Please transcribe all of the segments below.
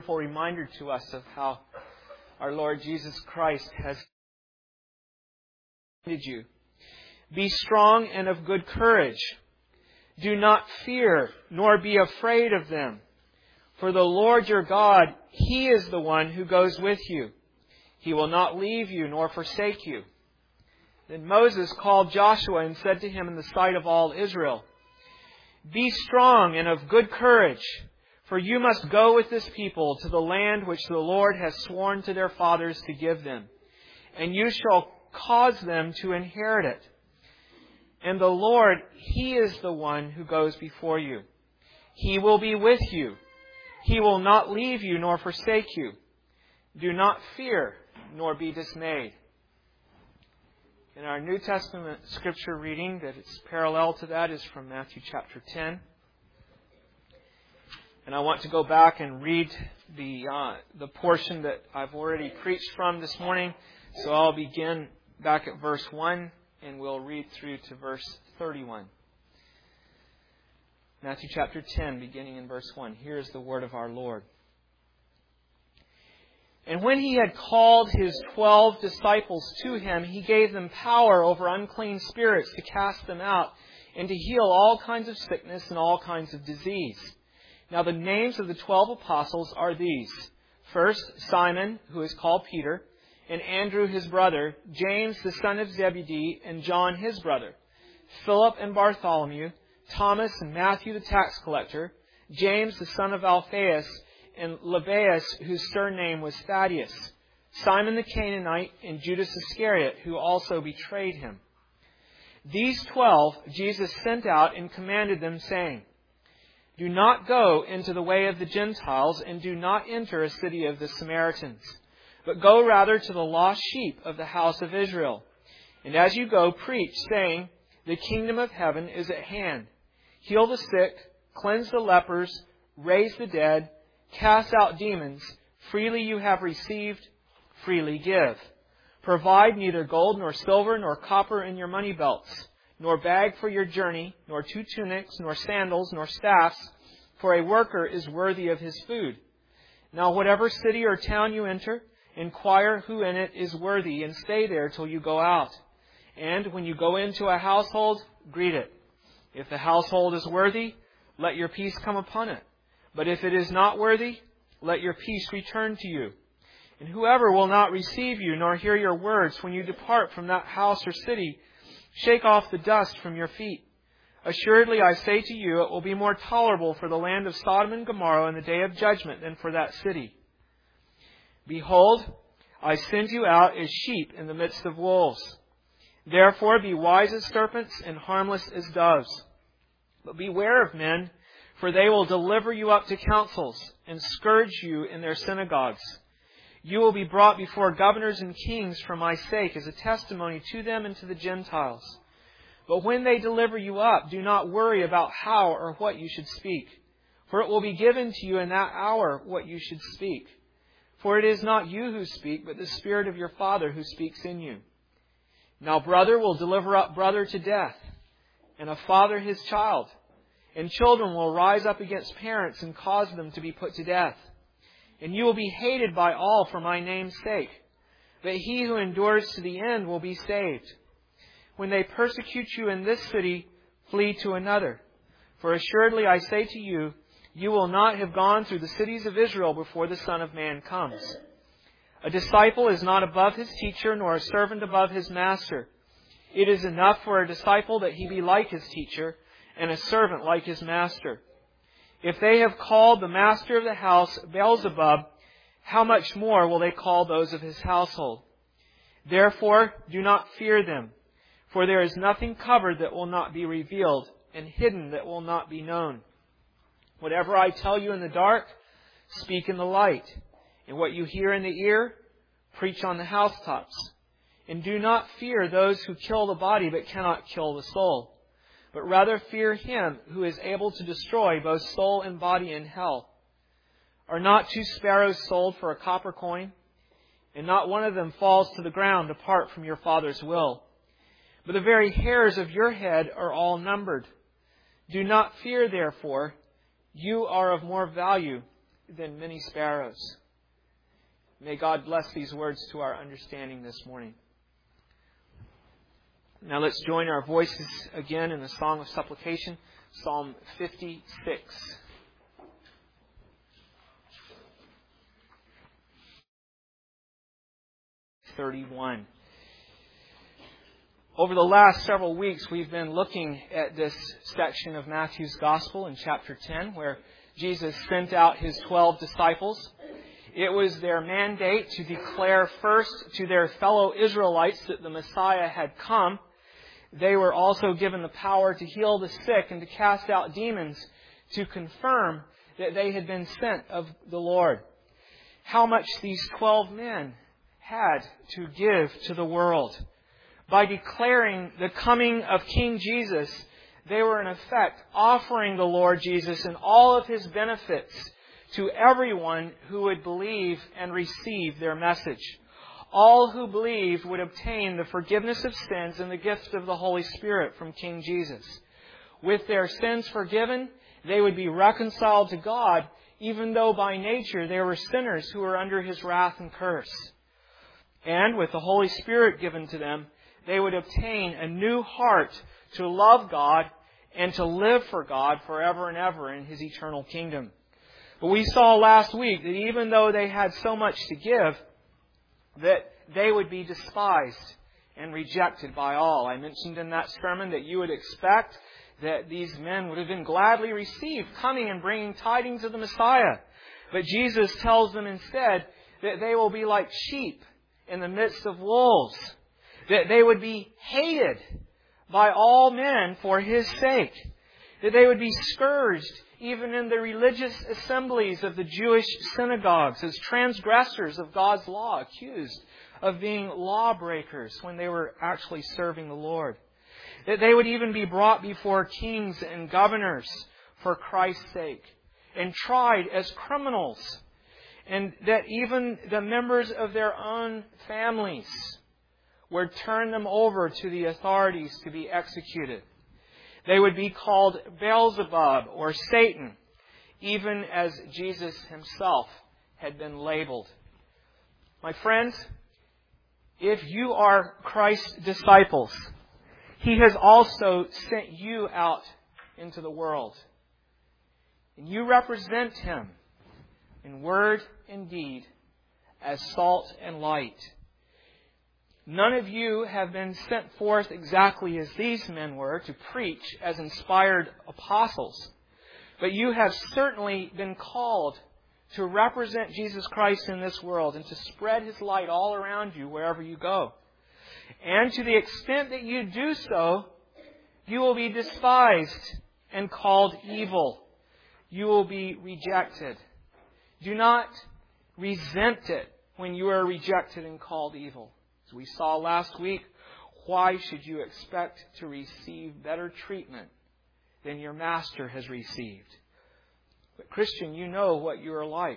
A reminder to us of how our Lord Jesus Christ has commanded you. Be strong and of good courage. Do not fear, nor be afraid of them. For the Lord your God, He is the one who goes with you. He will not leave you nor forsake you. Then Moses called Joshua and said to him in the sight of all Israel, Be strong and of good courage, for you must go with this people to the land which the Lord has sworn to their fathers to give them, and you shall cause them to inherit it. And the Lord, He is the one who goes before you. He will be with you. He will not leave you nor forsake you. Do not fear, nor be dismayed. In our New Testament scripture reading that is parallel to that is from Matthew chapter 10. And I want to go back and read the portion that I've already preached from this morning. So I'll begin back at verse 1 and we'll read through to verse 31. Matthew chapter 10, beginning in verse 1. Here is the word of our Lord. And when He had called His 12 disciples to Him, He gave them power over unclean spirits to cast them out and to heal all kinds of sickness and all kinds of disease. Now the names of the 12 apostles are these. First, Simon, who is called Peter, and Andrew his brother, James the son of Zebedee, and John his brother, Philip and Bartholomew, Thomas and Matthew the tax collector, James the son of Alphaeus, and Lebbaeus, whose surname was Thaddeus, Simon the Canaanite, and Judas Iscariot, who also betrayed Him. These 12 Jesus sent out and commanded them, saying, Do not go into the way of the Gentiles, and do not enter a city of the Samaritans, but go rather to the lost sheep of the house of Israel. And as you go, preach, saying, The kingdom of heaven is at hand. Heal the sick, cleanse the lepers, raise the dead, cast out demons. Freely you have received, freely give. Provide neither gold nor silver nor copper in your money belts, nor bag for your journey, nor 2 tunics, nor sandals, nor staffs, for a worker is worthy of his food. Now whatever city or town you enter, inquire who in it is worthy, and stay there till you go out. And when you go into a household, greet it. If the household is worthy, let your peace come upon it. But if it is not worthy, let your peace return to you. And whoever will not receive you, nor hear your words, when you depart from that house or city, shake off the dust from your feet. Assuredly, I say to you, it will be more tolerable for the land of Sodom and Gomorrah in the day of judgment than for that city. Behold, I send you out as sheep in the midst of wolves. Therefore be wise as serpents and harmless as doves. But beware of men, for they will deliver you up to councils and scourge you in their synagogues. You will be brought before governors and kings for my sake as a testimony to them and to the Gentiles. But when they deliver you up, do not worry about how or what you should speak, for it will be given to you in that hour what you should speak. For it is not you who speak, but the Spirit of your Father who speaks in you. Now brother will deliver up brother to death, and a father his child. And children will rise up against parents and cause them to be put to death. And you will be hated by all for my name's sake. But he who endures to the end will be saved. When they persecute you in this city, flee to another. For assuredly I say to you, you will not have gone through the cities of Israel before the Son of Man comes. A disciple is not above his teacher, nor a servant above his master. It is enough for a disciple that he be like his teacher, and a servant like his master. If they have called the master of the house Beelzebub, how much more will they call those of his household? Therefore, do not fear them, for there is nothing covered that will not be revealed, and hidden that will not be known. Whatever I tell you in the dark, speak in the light. And what you hear in the ear, preach on the housetops. And do not fear those who kill the body but cannot kill the soul, but rather fear Him who is able to destroy both soul and body in hell. Are not 2 sparrows sold for a copper coin? And not one of them falls to the ground apart from your Father's will. But the very hairs of your head are all numbered. Do not fear, therefore. You are of more value than many sparrows. May God bless these words to our understanding this morning. Now let's join our voices again in the song of supplication, Psalm 56. Over the last several weeks, we've been looking at this section of Matthew's Gospel in chapter 10, where Jesus sent out His 12 disciples. It was their mandate to declare first to their fellow Israelites that the Messiah had come. They were also given the power to heal the sick and to cast out demons, to confirm that they had been sent of the Lord. How much these 12 men had to give to the world. By declaring the coming of King Jesus, they were in effect offering the Lord Jesus and all of His benefits to everyone who would believe and receive their message. All who believed would obtain the forgiveness of sins and the gift of the Holy Spirit from King Jesus. With their sins forgiven, they would be reconciled to God, even though by nature they were sinners who were under His wrath and curse. And with the Holy Spirit given to them, they would obtain a new heart to love God and to live for God forever and ever in His eternal kingdom. But we saw last week that even though they had so much to give, that they would be despised and rejected by all. I mentioned in that sermon that you would expect that these men would have been gladly received, coming and bringing tidings of the Messiah. But Jesus tells them instead that they will be like sheep in the midst of wolves, that they would be hated by all men for His sake, that they would be scourged even in the religious assemblies of the Jewish synagogues as transgressors of God's law, accused of being lawbreakers when they were actually serving the Lord, that they would even be brought before kings and governors for Christ's sake and tried as criminals, and that even the members of their own families would turn them over to the authorities to be executed. They would be called Beelzebub or Satan, even as Jesus Himself had been labeled. My friends, if you are Christ's disciples, He has also sent you out into the world. And you represent Him in word and deed as salt and light. None of you have been sent forth exactly as these men were to preach as inspired apostles, but you have certainly been called to represent Jesus Christ in this world and to spread His light all around you wherever you go. And to the extent that you do so, you will be despised and called evil. You will be rejected. Do not resent it when you are rejected and called evil. As we saw last week, why should you expect to receive better treatment than your Master has received? But Christian, you know what you are like.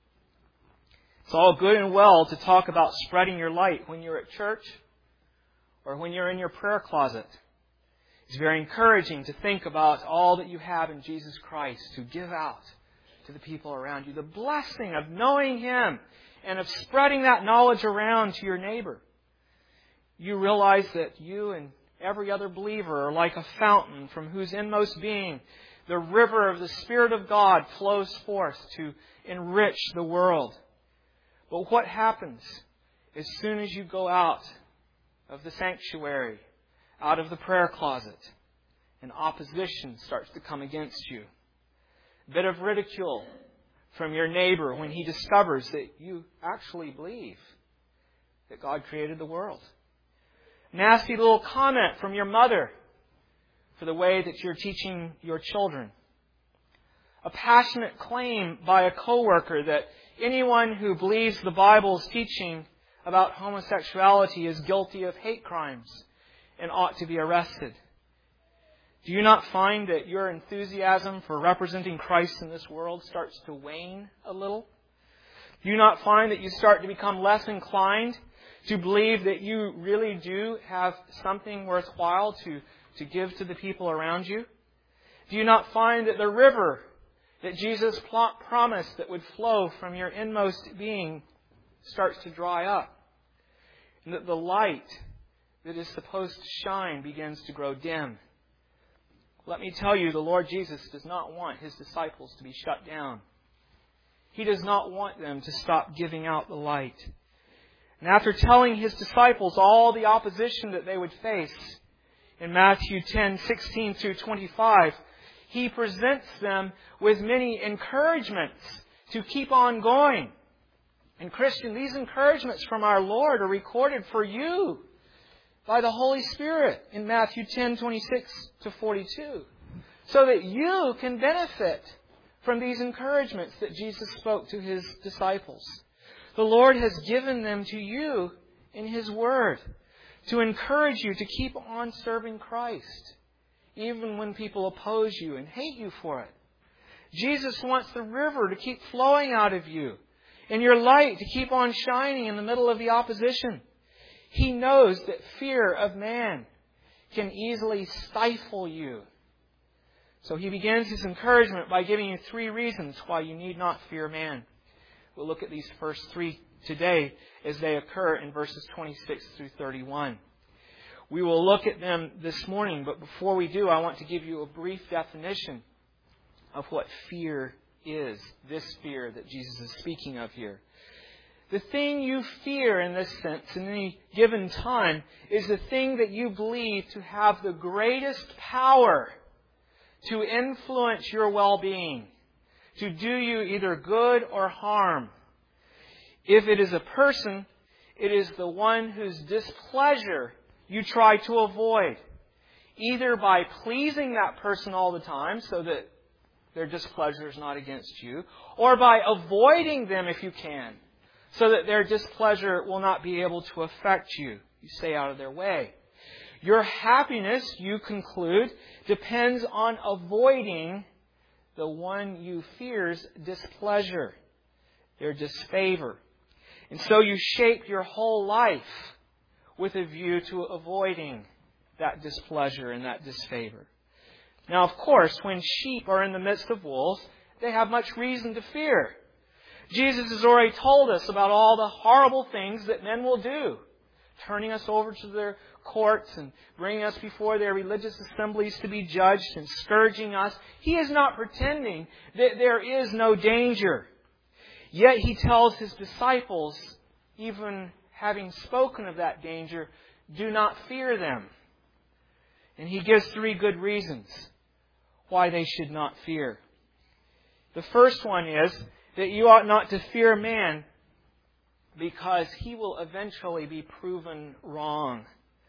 It's all good and well to talk about spreading your light when you're at church or when you're in your prayer closet. It's very encouraging to think about all that you have in Jesus Christ to give out to the people around you. The blessing of knowing Him and of spreading that knowledge around to your neighbor. You realize that you and every other believer are like a fountain from whose inmost being the river of the Spirit of God flows forth to enrich the world. But what happens as soon as you go out of the sanctuary, out of the prayer closet, and opposition starts to come against you? A bit of ridicule from your neighbor when he discovers that you actually believe that God created the world. Nasty little comment from your mother for the way that you're teaching your children. A passionate claim by a coworker that anyone who believes the Bible's teaching about homosexuality is guilty of hate crimes and ought to be arrested. Do you not find that your enthusiasm for representing Christ in this world starts to wane a little? Do you not find that you start to become less inclined to believe that you really do have something worthwhile to give to the people around you? Do you not find that the river that Jesus promised that would flow from your inmost being starts to dry up. And that the light that is supposed to shine begins to grow dim. Let me tell you, the Lord Jesus does not want His disciples to be shut down. He does not want them to stop giving out the light. And after telling His disciples all the opposition that they would face, in Matthew 10:16 through 25, He presents them with many encouragements to keep on going. And Christian, these encouragements from our Lord are recorded for you by the Holy Spirit in Matthew 10:26 to 42, so that you can benefit from these encouragements that Jesus spoke to His disciples. The Lord has given them to you in His Word to encourage you to keep on serving Christ, even when people oppose you and hate you for it. Jesus wants the river to keep flowing out of you and your light to keep on shining in the middle of the opposition. He knows that fear of man can easily stifle you. So He begins His encouragement by giving you 3 reasons why you need not fear man. We'll look at these first 3 today as they occur in verses 26 through 31. We will look at them this morning, but before we do, I want to give you a brief definition of what fear is, this fear that Jesus is speaking of here. The thing you fear in this sense, in any given time, is the thing that you believe to have the greatest power to influence your well-being, to do you either good or harm. If it is a person, it is the one whose displeasure you try to avoid, either by pleasing that person all the time so that their displeasure is not against you, or by avoiding them if you can, so that their displeasure will not be able to affect you. You stay out of their way. Your happiness, you conclude, depends on avoiding the one you fear's displeasure, their disfavor. And so you shape your whole life with a view to avoiding that displeasure and that disfavor. Now, of course, when sheep are in the midst of wolves, they have much reason to fear. Jesus has already told us about all the horrible things that men will do, turning us over to their courts and bringing us before their religious assemblies to be judged and scourging us. He is not pretending that there is no danger. Yet He tells His disciples, even having spoken of that danger, do not fear them. And He gives 3 good reasons why they should not fear. The first one is that you ought not to fear man because he will eventually be proven wrong.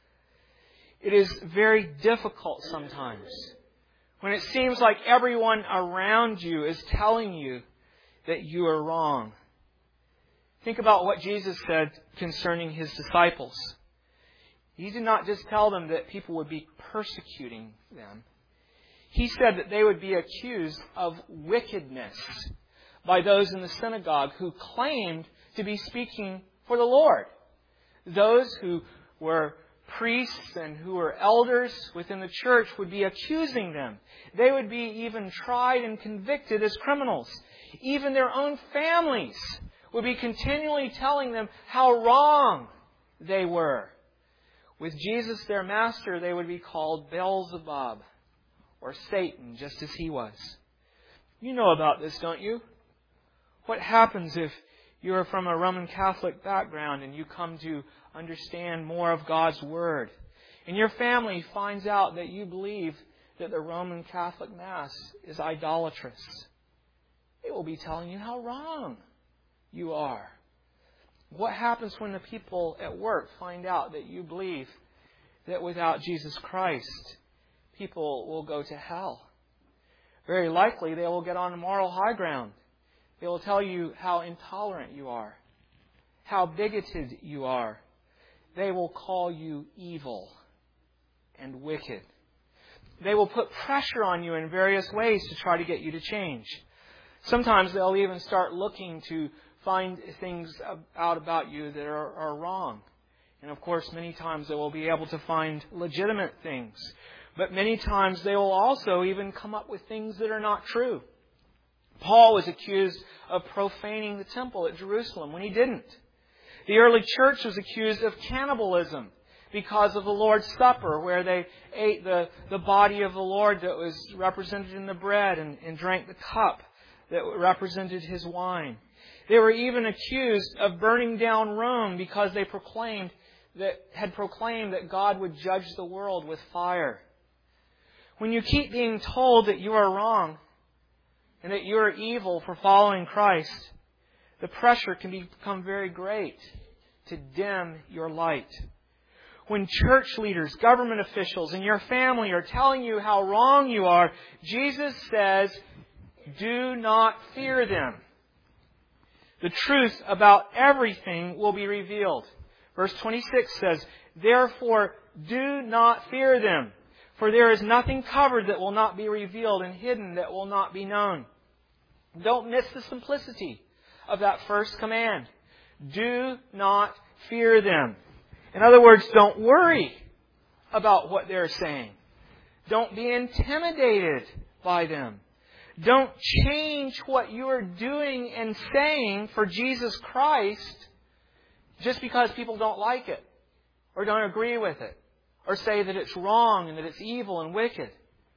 It is very difficult sometimes when it seems like everyone around you is telling you that you are wrong. Think about what Jesus said concerning His disciples. He did not just tell them that people would be persecuting them. He said that they would be accused of wickedness by those in the synagogue who claimed to be speaking for the Lord. Those who were priests and who were elders within the church would be accusing them. They would be even tried and convicted as criminals. Even their own families would be continually telling them how wrong they were. With Jesus, their master, they would be called Beelzebub, or Satan, just as he was. You know about this, don't you? What happens if you are from a Roman Catholic background and you come to understand more of God's Word, and your family finds out that you believe that the Roman Catholic Mass is idolatrous? They will be telling you how wrong you are. What happens when the people at work find out that you believe that without Jesus Christ, people will go to hell? Very likely they will get on a moral high ground. They will tell you how intolerant you are, how bigoted you are. They will call you evil and wicked. They will put pressure on you in various ways to try to get you to change. Sometimes they'll even start looking to find things out about you that are wrong. And of course, many times they will be able to find legitimate things. But many times they will also even come up with things that are not true. Paul was accused of profaning the temple at Jerusalem when he didn't. The early church was accused of cannibalism because of the Lord's Supper, where they ate the body of the Lord that was represented in the bread and drank the cup that represented His wine. They were even accused of burning down Rome because they had proclaimed that God would judge the world with fire. When you keep being told that you are wrong and that you are evil for following Christ, the pressure can become very great to dim your light. When church leaders, government officials, and your family are telling you how wrong you are, Jesus says, do not fear them. The truth about everything will be revealed. Verse 26 says, therefore, do not fear them, for there is nothing covered that will not be revealed and hidden that will not be known. Don't miss the simplicity of that first command. Do not fear them. In other words, don't worry about what they're saying. Don't be intimidated by them. Don't change what you are doing and saying for Jesus Christ just because people don't like it or don't agree with it or say that it's wrong and that it's evil and wicked.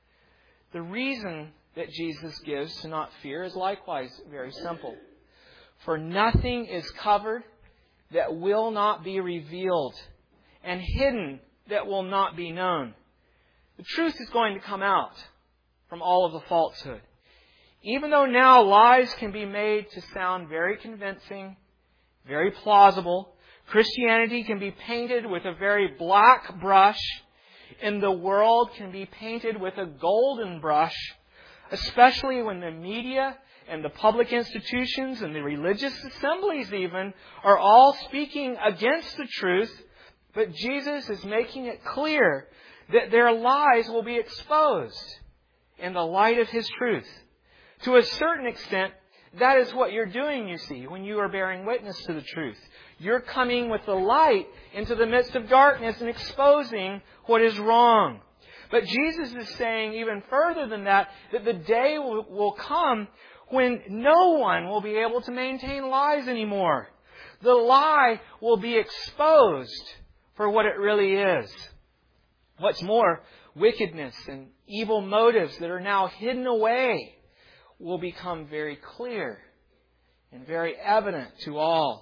The reason that Jesus gives to not fear is likewise very simple. For nothing is covered that will not be revealed, and hidden that will not be known. The truth is going to come out from all of the falsehood. Even though now lies can be made to sound very convincing, very plausible, Christianity can be painted with a very black brush, and the world can be painted with a golden brush, especially when the media and the public institutions and the religious assemblies even are all speaking against the truth. But Jesus is making it clear that their lies will be exposed in the light of His truth. To a certain extent, that is what you're doing, you see, when you are bearing witness to the truth. You're coming with the light into the midst of darkness and exposing what is wrong. But Jesus is saying even further than that the day will come when no one will be able to maintain lies anymore. The lie will be exposed for what it really is. What's more, wickedness and evil motives that are now hidden away will become very clear and very evident to all.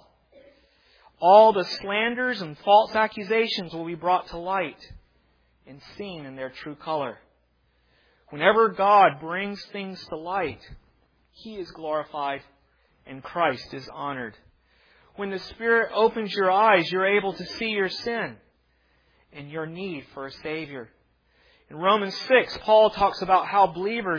All the slanders and false accusations will be brought to light and seen in their true color. Whenever God brings things to light, He is glorified and Christ is honored. When the Spirit opens your eyes, you're able to see your sin and your need for a Savior. In Romans 6, Paul talks about how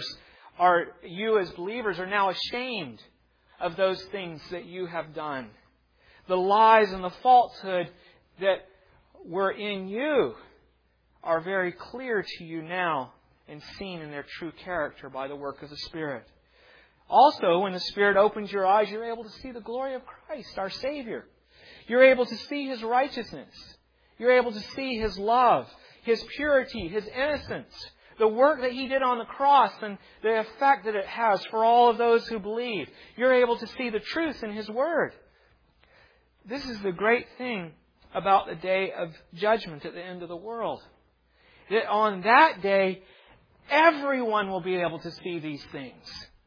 you as believers are now ashamed of those things that you have done. The lies and the falsehood that were in you are very clear to you now and seen in their true character by the work of the Spirit. Also, when the Spirit opens your eyes, you're able to see the glory of Christ, our Savior. You're able to see His righteousness. You're able to see His love, His purity, His innocence, the work that He did on the cross and the effect that it has for all of those who believe. You're able to see the truth in His Word. This is the great thing about the day of judgment at the end of the world. That on that day, everyone will be able to see these things.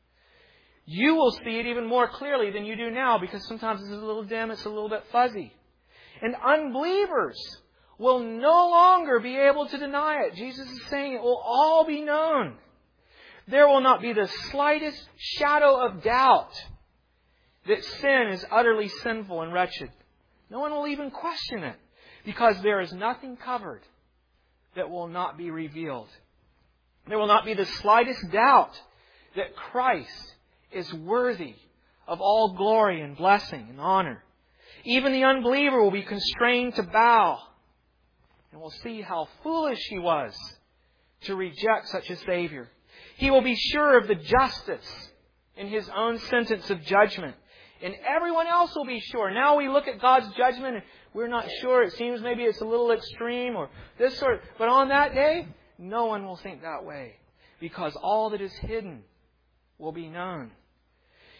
You will see it even more clearly than you do now because sometimes it's a little dim, it's a little bit fuzzy. And unbelievers will no longer be able to deny it. Jesus is saying it will all be known. There will not be the slightest shadow of doubt that sin is utterly sinful and wretched. No one will even question it because there is nothing covered that will not be revealed. There will not be the slightest doubt that Christ is worthy of all glory and blessing and honor. Even the unbeliever will be constrained to bow and will see how foolish he was to reject such a Savior. He will be sure of the justice in his own sentence of judgment. And everyone else will be sure. Now we look at God's judgment and we're not sure. It seems maybe it's a little extreme or this sort. But on that day, no one will think that way. Because all that is hidden will be known.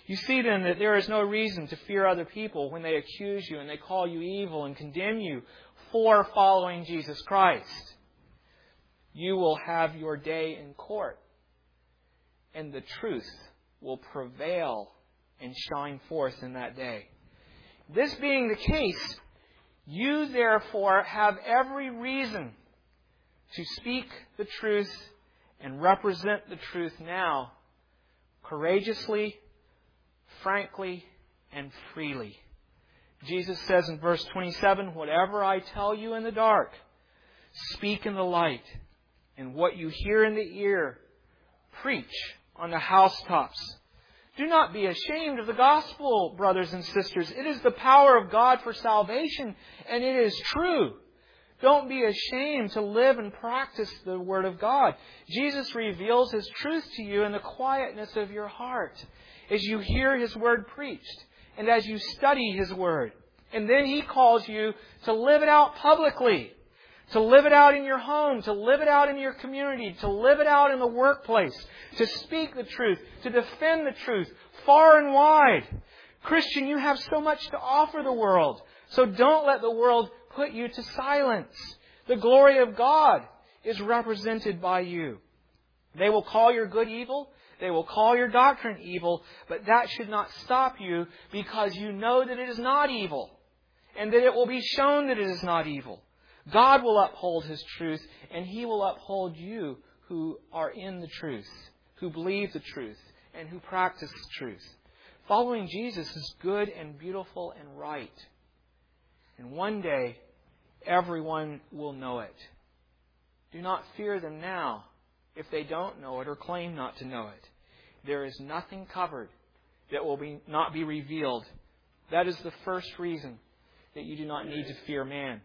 You see then that there is no reason to fear other people when they accuse you and they call you evil and condemn you for following Jesus Christ. You will have your day in court, and the truth will prevail and shine forth in that day. This being the case, you therefore have every reason to speak the truth and represent the truth now, courageously, frankly, and freely. Jesus says in verse 27, "Whatever I tell you in the dark, speak in the light, and what you hear in the ear, preach on the housetops." Do not be ashamed of the gospel, brothers and sisters. It is the power of God for salvation, and it is true. Don't be ashamed to live and practice the Word of God. Jesus reveals His truth to you in the quietness of your heart as you hear His Word preached and as you study His Word. And then He calls you to live it out publicly, to live it out in your home, to live it out in your community, to live it out in the workplace, to speak the truth, to defend the truth far and wide. Christian, you have so much to offer the world, so don't let the world put you to silence. The glory of God is represented by you. They will call your good evil. They will call your doctrine evil. But that should not stop you, because you know that it is not evil. And that it will be shown that it is not evil. God will uphold His truth, and He will uphold you who are in the truth, who believe the truth, and who practice the truth. Following Jesus is good and beautiful and right. And one day, everyone will know it. Do not fear them now if they don't know it or claim not to know it. There is nothing covered that will not be revealed. That is the first reason that you do not need to fear man.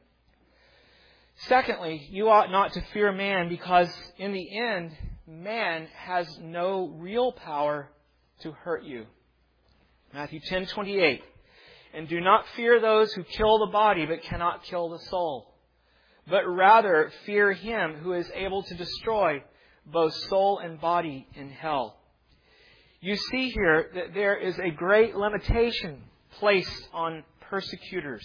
Secondly, you ought not to fear man, because in the end, man has no real power to hurt you. Matthew 10:28. "And do not fear those who kill the body but cannot kill the soul, but rather fear Him who is able to destroy both soul and body in hell." You see here that there is a great limitation placed on persecutors.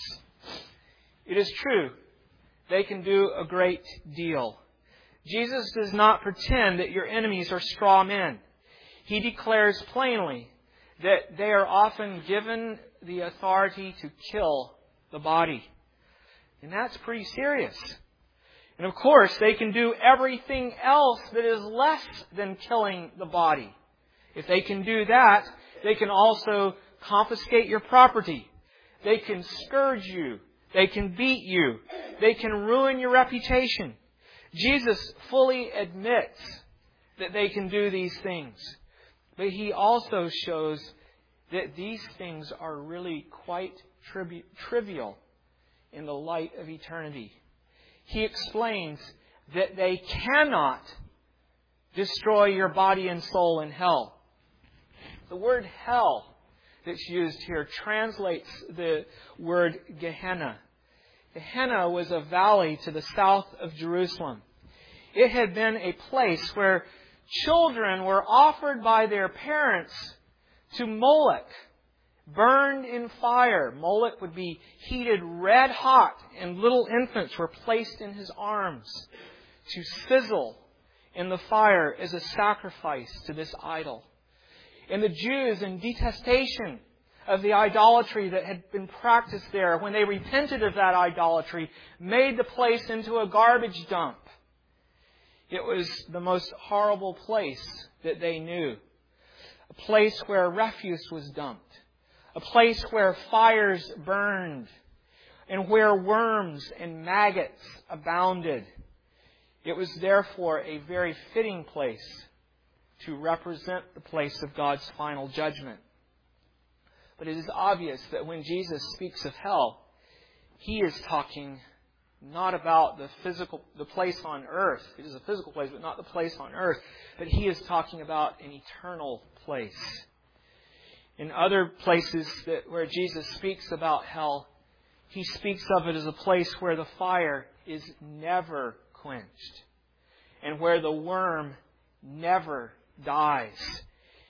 It is true, they can do a great deal. Jesus does not pretend that your enemies are straw men. He declares plainly that they are often given the authority to kill the body. And that's pretty serious. And of course, they can do everything else that is less than killing the body. If they can do that, they can also confiscate your property. They can scourge you. They can beat you. They can ruin your reputation. Jesus fully admits that they can do these things. But He also shows that these things are really quite trivial in the light of eternity. He explains that they cannot destroy your body and soul in hell. The word hell that's used here translates the word Gehenna. Gehenna was a valley to the south of Jerusalem. It had been a place where children were offered by their parents to Moloch, burned in fire. Moloch would be heated red hot, and little infants were placed in his arms to sizzle in the fire as a sacrifice to this idol. And the Jews, in detestation of the idolatry that had been practiced there, when they repented of that idolatry, made the place into a garbage dump. It was the most horrible place that they knew. A place where refuse was dumped. A place where fires burned. And where worms and maggots abounded. It was therefore a very fitting place to represent the place of God's final judgment. But it is obvious that when Jesus speaks of hell, He is talking not about the place on earth. It is a physical place, but not the place on earth. But He is talking about an eternal place. In other places where Jesus speaks about hell, He speaks of it as a place where the fire is never quenched and where the worm never dies.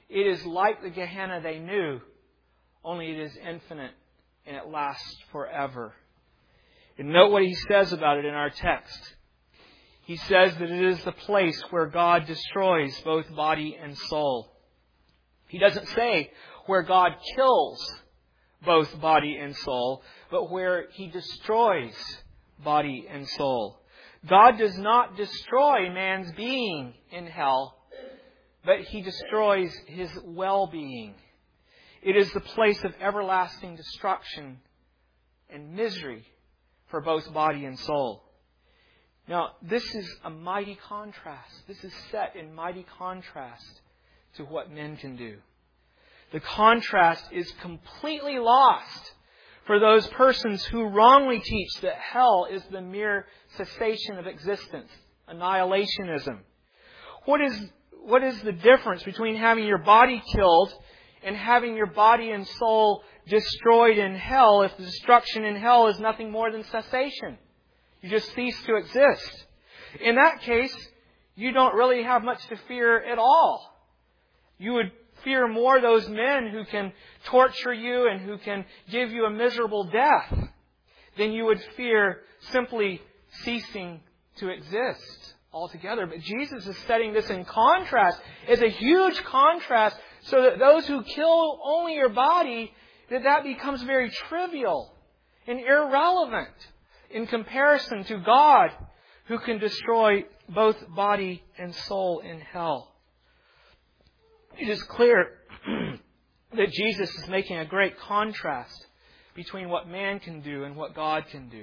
It is like the Gehenna they knew, only it is infinite and it lasts forever. And note what he says about it in our text. He says that it is the place where God destroys both body and soul. He doesn't say where God kills both body and soul, but where He destroys body and soul. God does not destroy man's being in hell, but He destroys his well-being. It is the place of everlasting destruction and misery for both body and soul. Now, this is a mighty contrast. This is set in mighty contrast to what men can do. The contrast is completely lost for those persons who wrongly teach that hell is the mere cessation of existence, annihilationism. What is the difference between having your body killed and having your body and soul destroyed in hell if the destruction in hell is nothing more than cessation? You just cease to exist. In that case, you don't really have much to fear at all. You would fear more those men who can torture you and who can give you a miserable death than you would fear simply ceasing to exist altogether. But Jesus is setting this in contrast. It's a huge contrast so that those who kill only your body, that becomes very trivial and irrelevant in comparison to God, who can destroy both body and soul in hell. It is clear that Jesus is making a great contrast between what man can do and what God can do.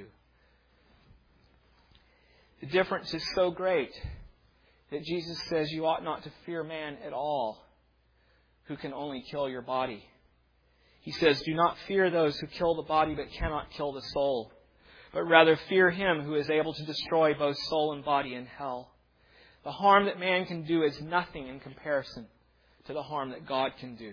The difference is so great that Jesus says you ought not to fear man at all, who can only kill your body. He says, do not fear those who kill the body but cannot kill the soul, but rather fear Him who is able to destroy both soul and body in hell. The harm that man can do is nothing in comparison to the harm that God can do.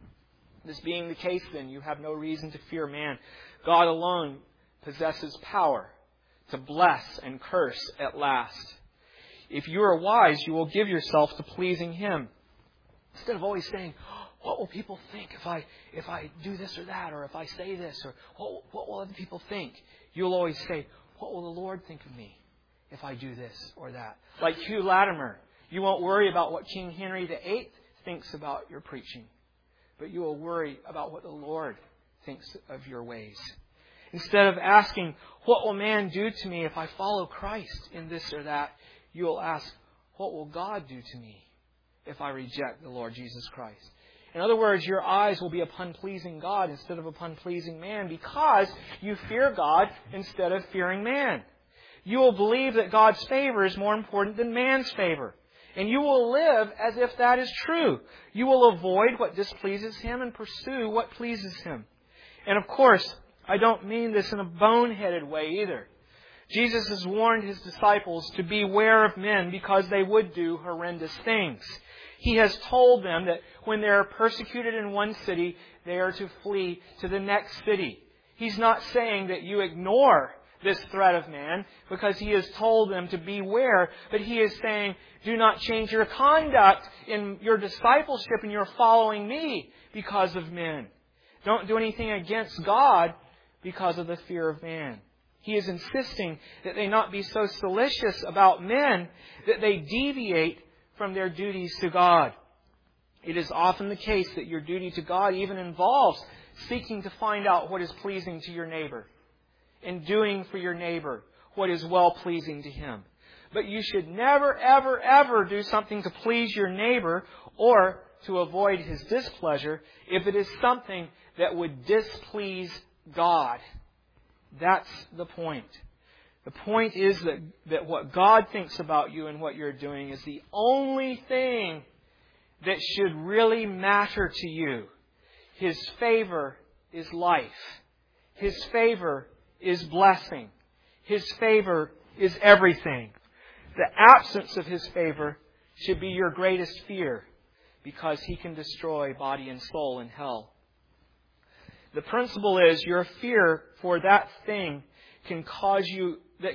This being the case, then, you have no reason to fear man. God alone possesses power to bless and curse at last. If you are wise, you will give yourself to pleasing Him. Instead of always saying, what will people think if I do this or that, or if I say this, or what will other people think? You'll always say, what will the Lord think of me if I do this or that? Like Hugh Latimer, you won't worry about what King Henry VIII thinks about your preaching, but you will worry about what the Lord thinks of your ways. Instead of asking, what will man do to me if I follow Christ in this or that, you will ask, what will God do to me if I reject the Lord Jesus Christ? In other words, your eyes will be upon pleasing God instead of upon pleasing man, because you fear God instead of fearing man. You will believe that God's favor is more important than man's favor. And you will live as if that is true. You will avoid what displeases Him and pursue what pleases Him. And of course, I don't mean this in a boneheaded way either. Jesus has warned His disciples to beware of men because they would do horrendous things. He has told them that when they are persecuted in one city, they are to flee to the next city. He's not saying that you ignore this threat of man because He has told them to beware, but He is saying, do not change your conduct in your discipleship and your following me because of men. Don't do anything against God because of the fear of man. He is insisting that they not be so solicitous about men that they deviate from their duties to God. It is often the case that your duty to God even involves seeking to find out what is pleasing to your neighbor and doing for your neighbor what is well-pleasing to him. But you should never, ever, ever do something to please your neighbor or to avoid his displeasure if it is something that would displease God. That's the point. The point is that what God thinks about you and what you're doing is the only thing that should really matter to you. His favor is life. His favor is blessing. His favor is everything. The absence of His favor should be your greatest fear, because He can destroy body and soul in hell. The principle is your fear for that thing can cause you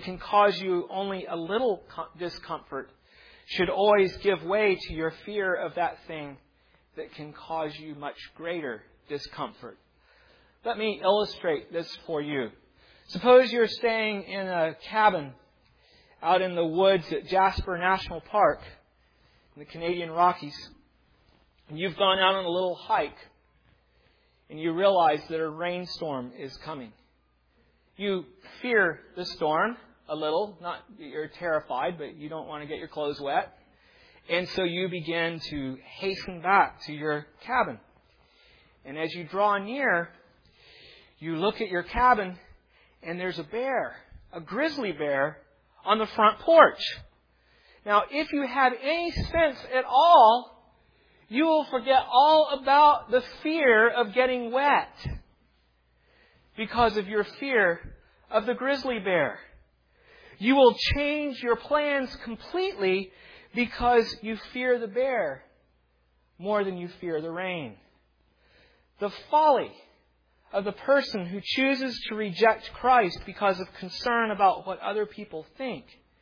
only a little discomfort should always give way to your fear of that thing that can cause you much greater discomfort. Let me illustrate this for you. Suppose you're staying in a cabin out in the woods at Jasper National Park in the Canadian Rockies. And you've gone out on a little hike and you realize that a rainstorm is coming. You fear the storm a little. Not that you're terrified, but you don't want to get your clothes wet. And so you begin to hasten back to your cabin. And as you draw near, you look at your cabin and there's a bear, a grizzly bear, on the front porch. Now, if you have any sense at all, you will forget all about the fear of getting wet because of your fear of the grizzly bear. You will change your plans completely because you fear the bear more than you fear the rain. The folly of the person who chooses to reject Christ because of concern about what other people think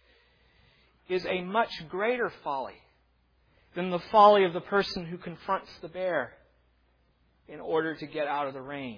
is a much greater folly than the folly of the person who confronts the bear in order to get out of the rain.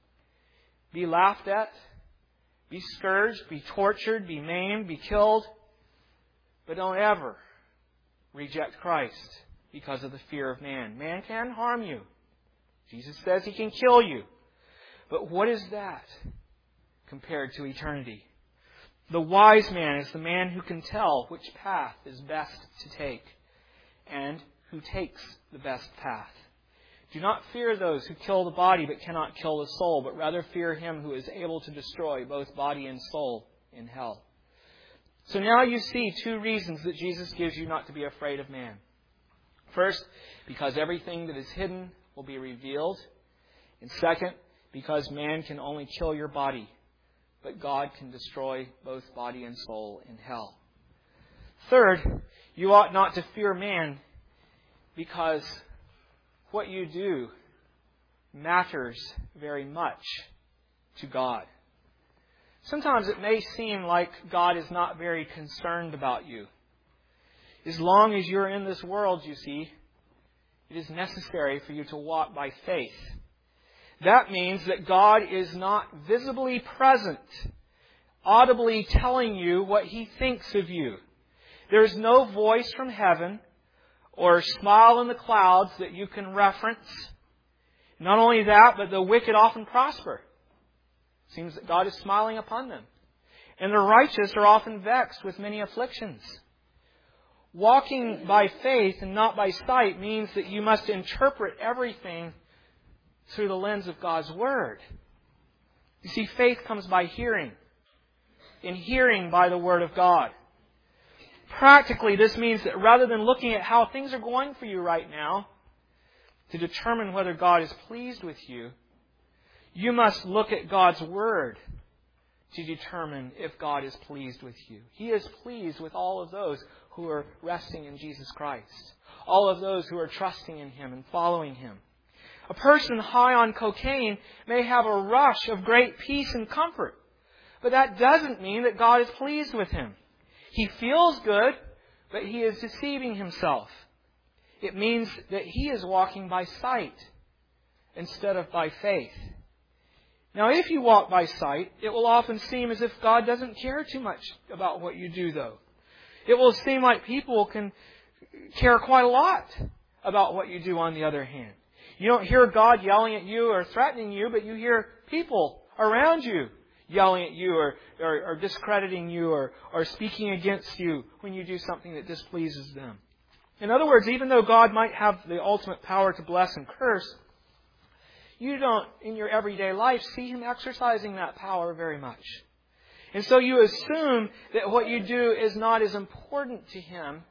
Be laughed at, be scourged, be tortured, be maimed, be killed, but don't ever reject Christ because of the fear of man. Man can harm you. Jesus says he can kill you. But what is that compared to eternity? The wise man is the man who can tell which path is best to take and who takes the best path. Do not fear those who kill the body but cannot kill the soul, but rather fear him who is able to destroy both body and soul in hell. So now you see two reasons that Jesus gives you not to be afraid of man. First, because everything that is hidden will be revealed. And second, because man can only kill your body, but God can destroy both body and soul in hell. Third, you ought not to fear man because what you do matters very much to God. Sometimes it may seem like God is not very concerned about you. As long as you're in this world, you see, it is necessary for you to walk by faith. That means that God is not visibly present, audibly telling you what He thinks of you. There is no voice from heaven or smile in the clouds that you can reference. Not only that, but the wicked often prosper. It seems that God is smiling upon them. And the righteous are often vexed with many afflictions. Walking by faith and not by sight means that you must interpret everything through the lens of God's Word. You see, faith comes by hearing, and hearing by the Word of God. Practically, this means that rather than looking at how things are going for you right now to determine whether God is pleased with you, you must look at God's Word to determine if God is pleased with you. He is pleased with all of those who are resting in Jesus Christ, all of those who are trusting in Him and following Him. A person high on cocaine may have a rush of great peace and comfort, but that doesn't mean that God is pleased with him. He feels good, but he is deceiving himself. It means that he is walking by sight instead of by faith. Now, if you walk by sight, it will often seem as if God doesn't care too much about what you do, though. It will seem like people can care quite a lot about what you do on the other hand. You don't hear God yelling at you or threatening you, but you hear people around you yelling at you or discrediting you or speaking against you when you do something that displeases them. In other words, even though God might have the ultimate power to bless and curse, you don't, in your everyday life, see Him exercising that power very much. And so you assume that what you do is not as important to Him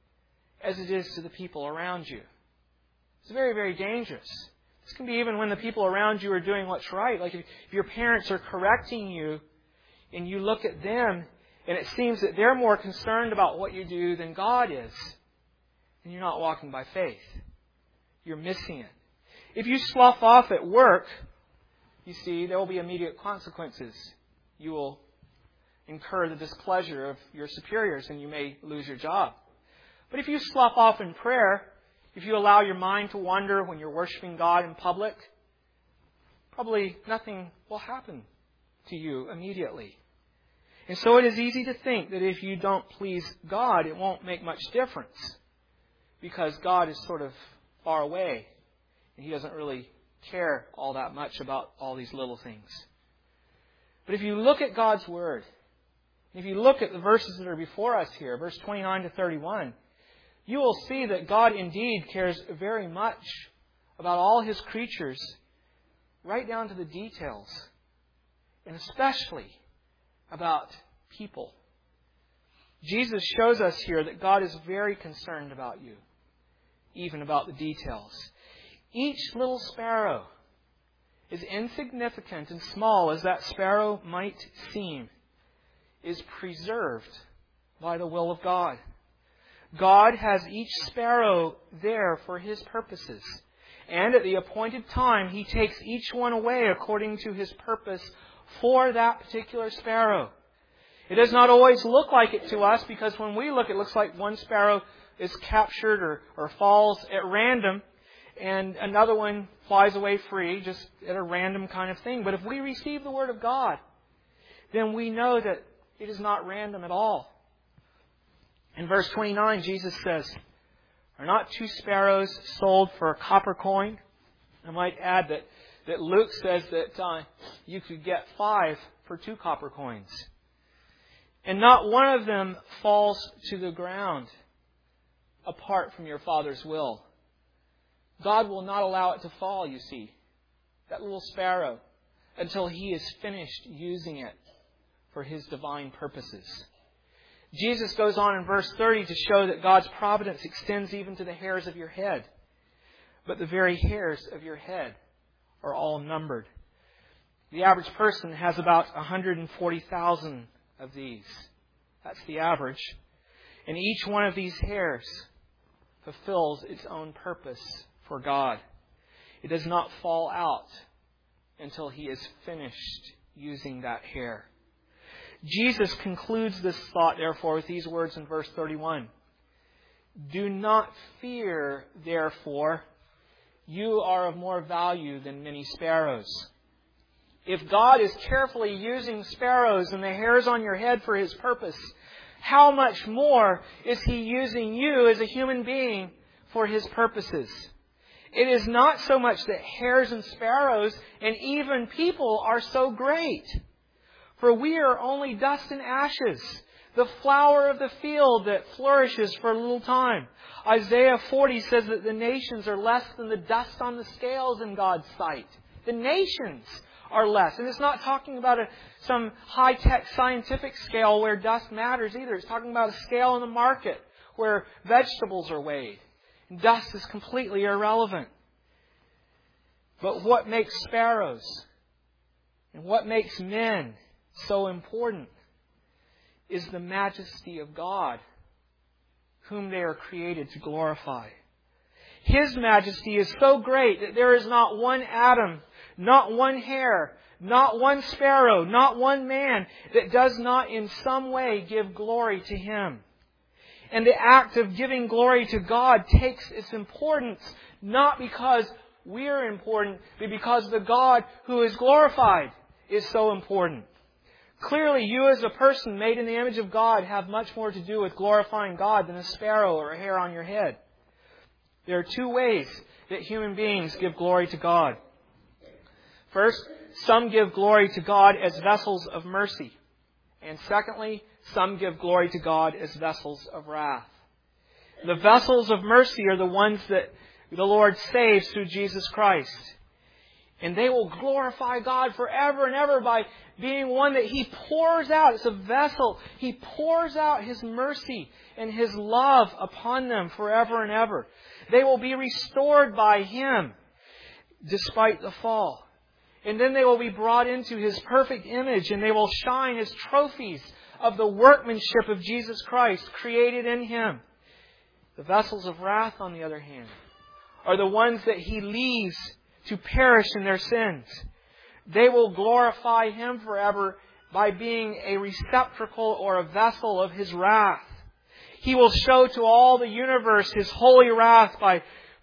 as it is to the people around you. It's very, very dangerous. This can be even when the people around you are doing what's right. Like if your parents are correcting you and you look at them and it seems that they're more concerned about what you do than God is, and you're not walking by faith. You're missing it. If you slough off at work, you see, there will be immediate consequences. You will incur the displeasure of your superiors and you may lose your job. But if you slough off in prayer, if you allow your mind to wander when you're worshiping God in public, probably nothing will happen to you immediately. And so it is easy to think that if you don't please God, it won't make much difference, because God is sort of far away and He doesn't really care all that much about all these little things. But if you look at God's Word, if you look at the verses that are before us here, verse 29 to 31, you will see that God indeed cares very much about all His creatures, right down to the details, and especially about people. Jesus shows us here that God is very concerned about you, even about the details. Each little sparrow, as insignificant and small as that sparrow might seem, is preserved by the will of God. God has each sparrow there for His purposes. And at the appointed time, He takes each one away according to His purpose for that particular sparrow. It does not always look like it to us, because when we look, it looks like one sparrow is captured or falls at random, and another one flies away free, just at a random kind of thing. But if we receive the Word of God, then we know that it is not random at all. In verse 29, Jesus says, "Are not 2 sparrows sold for a copper coin?" I might add that Luke says that you could get 5 for 2 copper coins. And not one of them falls to the ground apart from your Father's will. God will not allow it to fall, you see, that little sparrow, until He is finished using it for His divine purposes. Jesus goes on in verse 30 to show that God's providence extends even to the hairs of your head. But the very hairs of your head are all numbered. The average person has about 140,000 of these. That's the average. And each one of these hairs fulfills its own purpose for God. It does not fall out until He is finished using that hair. Jesus concludes this thought, therefore, with these words in verse 31. "Do not fear, therefore. You are of more value than many sparrows." If God is carefully using sparrows and the hairs on your head for His purpose, how much more is He using you as a human being for His purposes? It is not so much that hares and sparrows and even people are so great. For we are only dust and ashes, the flower of the field that flourishes for a little time. Isaiah 40 says that the nations are less than the dust on the scales in God's sight. The nations are less. And it's not talking about some high-tech scientific scale where dust matters either. It's talking about a scale in the market where vegetables are weighed. And dust is completely irrelevant. But what makes sparrows and what makes men so important is the majesty of God, whom they are created to glorify. His majesty is so great that there is not one atom, not one hair, not one sparrow, not one man that does not in some way give glory to Him. And the act of giving glory to God takes its importance not because we are important, but because the God who is glorified is so important. Clearly, you as a person made in the image of God have much more to do with glorifying God than a sparrow or a hair on your head. There are 2 ways that human beings give glory to God. First, some give glory to God as vessels of mercy. And secondly, some give glory to God as vessels of wrath. The vessels of mercy are the ones that the Lord saves through Jesus Christ. And they will glorify God forever and ever by being one that He pours out. It's a vessel. He pours out His mercy and His love upon them forever and ever. They will be restored by Him despite the fall. And then they will be brought into His perfect image, and they will shine as trophies of the workmanship of Jesus Christ created in Him. The vessels of wrath, on the other hand, are the ones that He leaves to perish in their sins. They will glorify Him forever by being a receptacle or a vessel of His wrath. He will show to all the universe His holy wrath by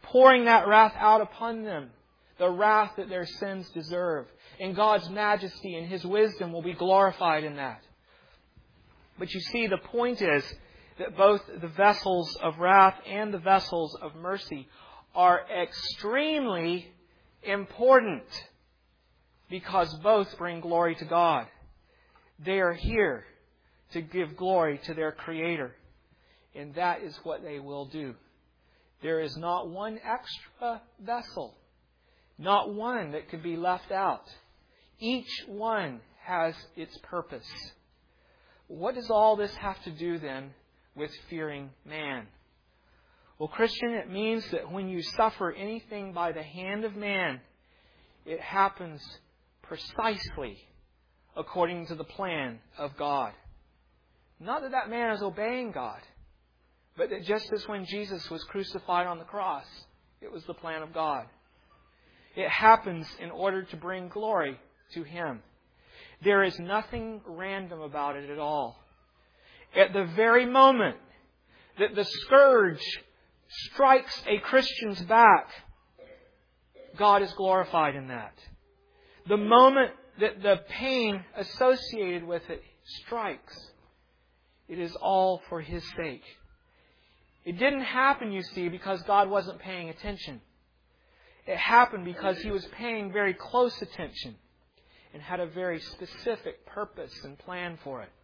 pouring that wrath out upon them, the wrath that their sins deserve. And God's majesty and His wisdom will be glorified in that. But you see, the point is that both the vessels of wrath and the vessels of mercy are extremely important because both bring glory to God. They are here to give glory to their Creator. And that is what they will do. There is not one extra vessel, not one that could be left out. Each one has its purpose. What does all this have to do then with fearing man? Well, Christian, it means that when you suffer anything by the hand of man, it happens precisely according to the plan of God. Not that that man is obeying God, but that just as when Jesus was crucified on the cross, it was the plan of God. It happens in order to bring glory to Him. There is nothing random about it at all. At the very moment that the scourge strikes a Christian's back, God is glorified in that. The moment that the pain associated with it strikes, it is all for His sake. It didn't happen, you see, because God wasn't paying attention. It happened because He was paying very close attention and had a very specific purpose and plan for it.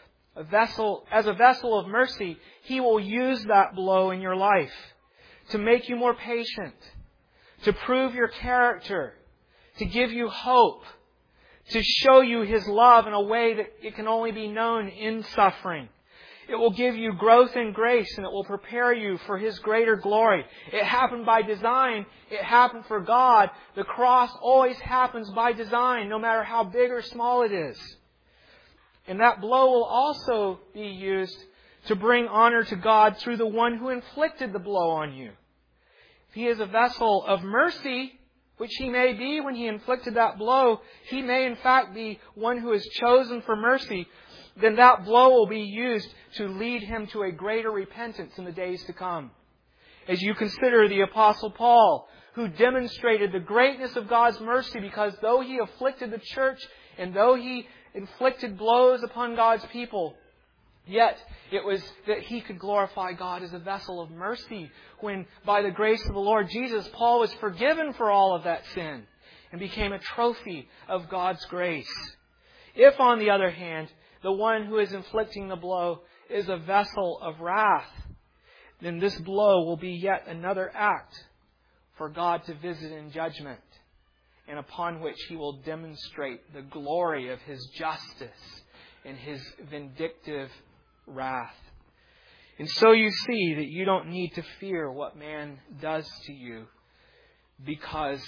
As a vessel of mercy, He will use that blow in your life to make you more patient, to prove your character, to give you hope, to show you His love in a way that it can only be known in suffering. It will give you growth in grace, and it will prepare you for His greater glory. It happened by design. It happened for God. The cross always happens by design, no matter how big or small it is. And that blow will also be used to bring honor to God through the one who inflicted the blow on you. If He is a vessel of mercy, which He may be when He inflicted that blow, He may in fact be one who is chosen for mercy, then that blow will be used to lead him to a greater repentance in the days to come. As you consider the Apostle Paul, who demonstrated the greatness of God's mercy because though he afflicted the church and though he inflicted blows upon God's people, yet it was that he could glorify God as a vessel of mercy when, by the grace of the Lord Jesus, Paul was forgiven for all of that sin and became a trophy of God's grace. If, on the other hand, the one who is inflicting the blow is a vessel of wrath, then this blow will be yet another act for God to visit in judgment, and upon which He will demonstrate the glory of His justice and His vindictive wrath. And so you see that you don't need to fear what man does to you, because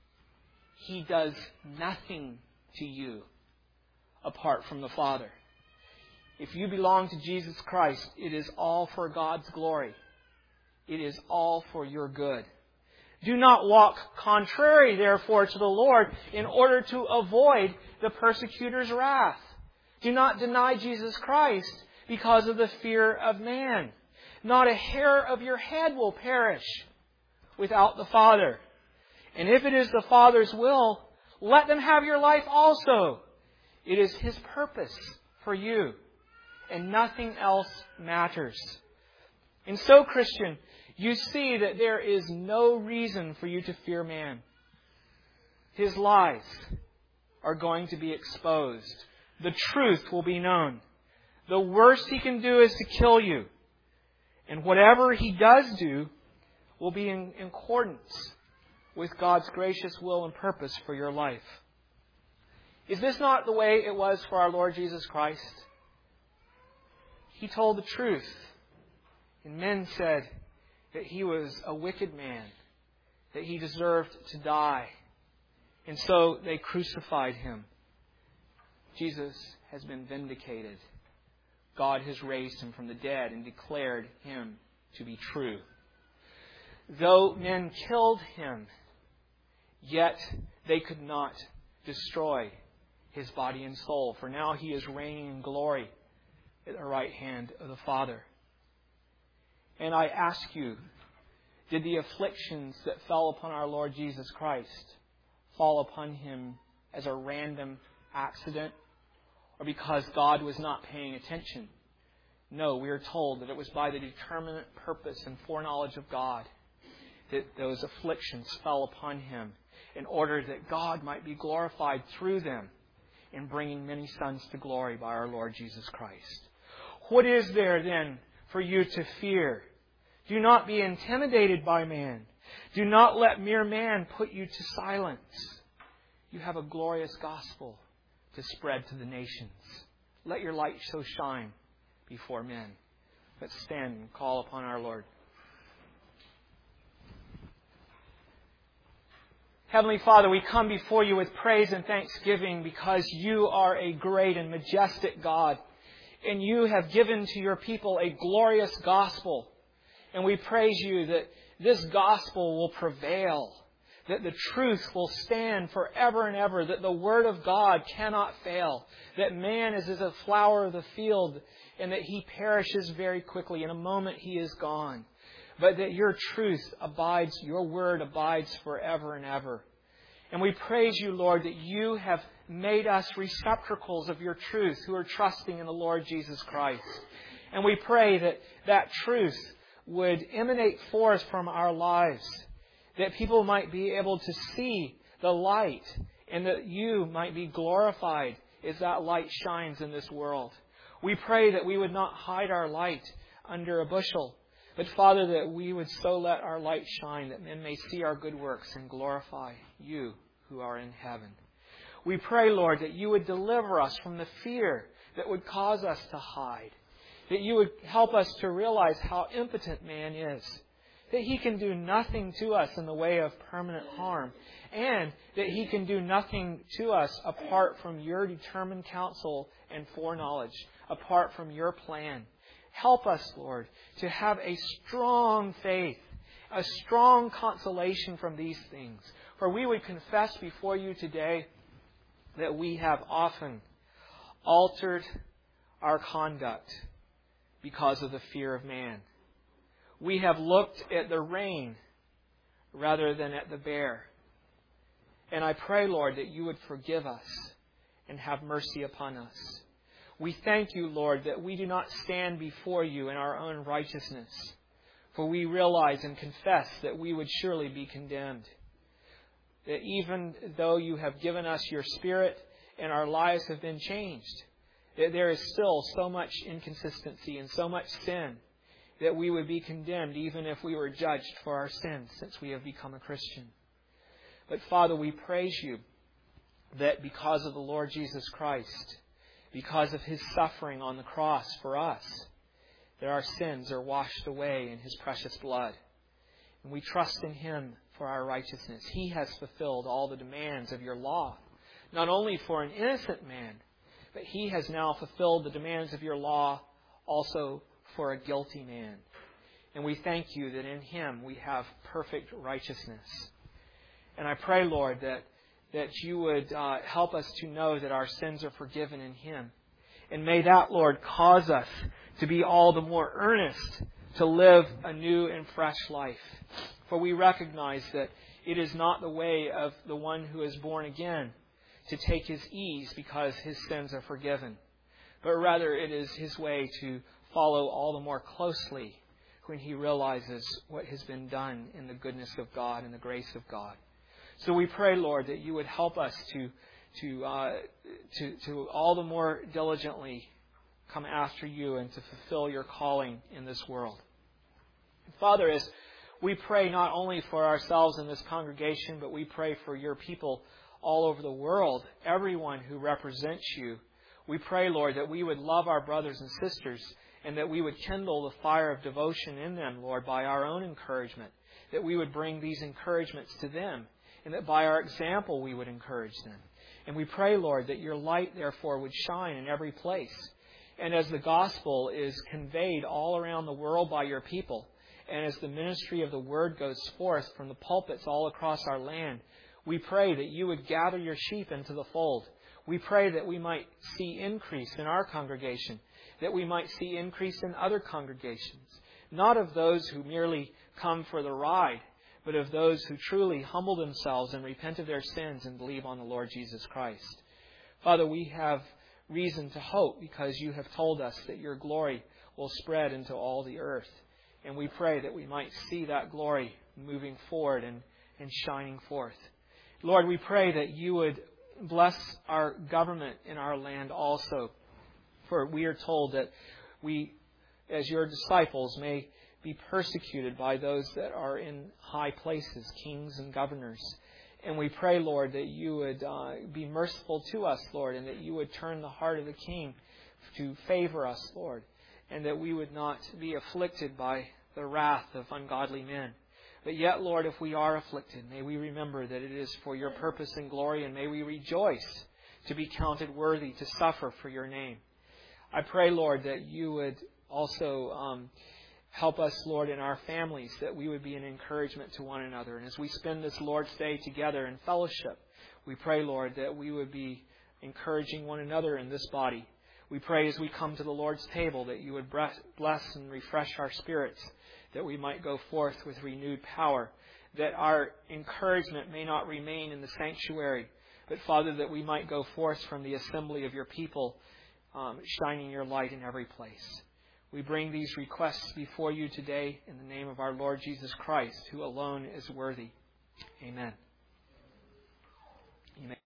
he does nothing to you apart from the Father. If you belong to Jesus Christ, it is all for God's glory. It is all for your good. Do not walk contrary, therefore, to the Lord in order to avoid the persecutor's wrath. Do not deny Jesus Christ because of the fear of man. Not a hair of your head will perish without the Father. And if it is the Father's will, let them have your life also. It is His purpose for you, and nothing else matters. And so, Christian, you see that there is no reason for you to fear man. His lies are going to be exposed. The truth will be known. The worst he can do is to kill you. And whatever he does do will be in accordance with God's gracious will and purpose for your life. Is this not the way it was for our Lord Jesus Christ? He told the truth. And men said that He was a wicked man, that He deserved to die. And so they crucified Him. Jesus has been vindicated. God has raised Him from the dead and declared Him to be true. Though men killed Him, yet they could not destroy His body and soul, for now He is reigning in glory at the right hand of the Father. And I ask you Did the afflictions that fell upon our Lord Jesus Christ fall upon Him as a random accident, or because God was not paying attention? No, we are told that it was by the determinate purpose and foreknowledge of God that those afflictions fell upon Him, in order that God might be glorified through them in bringing many sons to glory by our Lord Jesus Christ. What is there then for you to fear? Do not be intimidated by man. Do not let mere man put you to silence. You have a glorious gospel to spread to the nations. Let your light so shine before men. Let's stand and call upon our Lord. Heavenly Father, we come before you with praise and thanksgiving because you are a great and majestic God. And you have given to your people a glorious gospel. And we praise you that this gospel will prevail, that the truth will stand forever and ever, that the Word of God cannot fail, that man is as a flower of the field, and that he perishes very quickly. In a moment he is gone. But that your truth abides, your Word abides forever and ever. And we praise you, Lord, that you have made us receptacles of your truth who are trusting in the Lord Jesus Christ. And we pray that that truth would emanate forth from our lives, that people might be able to see the light and that you might be glorified as that light shines in this world. We pray that we would not hide our light under a bushel, but Father, that we would so let our light shine that men may see our good works and glorify you who are in heaven. We pray, Lord, that you would deliver us from the fear that would cause us to hide, that you would help us to realize how impotent man is, that he can do nothing to us in the way of permanent harm, and that he can do nothing to us apart from your determined counsel and foreknowledge, apart from your plan. Help us, Lord, to have a strong faith, a strong consolation from these things. For we would confess before you today that we have often altered our conduct because of the fear of man. We have looked at the rain rather than at the bear. And I pray, Lord, that you would forgive us and have mercy upon us. We thank you, Lord, that we do not stand before you in our own righteousness, for we realize and confess that we would surely be condemned. That even though you have given us your Spirit and our lives have been changed, that there is still so much inconsistency and so much sin that we would be condemned even if we were judged for our sins since we have become a Christian. But Father, we praise you that because of the Lord Jesus Christ, because of His suffering on the cross for us, that our sins are washed away in His precious blood. And we trust in Him for our righteousness. He has fulfilled all the demands of your law, not only for an innocent man, but He has now fulfilled the demands of your law also for a guilty man. And we thank you that in Him we have perfect righteousness. And I pray, Lord, that you would help us to know that our sins are forgiven in Him. And may that, Lord, cause us to be all the more earnest to live a new and fresh life. For we recognize that it is not the way of the one who is born again to take his ease because his sins are forgiven, but rather it is his way to follow all the more closely when he realizes what has been done in the goodness of God and the grace of God. So we pray, Lord, that you would help us to all the more diligently come after you and to fulfill your calling in this world. Father, as we pray not only for ourselves in this congregation, but we pray for your people all over the world, everyone who represents you. We pray, Lord, that we would love our brothers and sisters and that we would kindle the fire of devotion in them, Lord, by our own encouragement, that we would bring these encouragements to them, and that by our example we would encourage them. And we pray, Lord, that your light, therefore, would shine in every place. And as the gospel is conveyed all around the world by your people, and as the ministry of the word goes forth from the pulpits all across our land, we pray that you would gather your sheep into the fold. We pray that we might see increase in our congregation, that we might see increase in other congregations, not of those who merely come for the ride, but of those who truly humble themselves and repent of their sins and believe on the Lord Jesus Christ. Father, we have reason to hope because you have told us that your glory will spread into all the earth. And we pray that we might see that glory moving forward and shining forth. Lord, we pray that you would bless our government in our land also. For we are told that we, as your disciples, may be persecuted by those that are in high places, kings and governors. And we pray, Lord, that you would be merciful to us, Lord, and that you would turn the heart of the king to favor us, Lord, and that we would not be afflicted by the wrath of ungodly men. But yet, Lord, if we are afflicted, may we remember that it is for your purpose and glory, and may we rejoice to be counted worthy to suffer for your name. I pray, Lord, that you would also help us, Lord, in our families, that we would be an encouragement to one another. And as we spend this Lord's Day together in fellowship, we pray, Lord, that we would be encouraging one another in this body. We pray as we come to the Lord's table that you would bless and refresh our spirits, that we might go forth with renewed power, that our encouragement may not remain in the sanctuary, but, Father, that we might go forth from the assembly of your people, shining your light in every place. We bring these requests before you today in the name of our Lord Jesus Christ, who alone is worthy. Amen.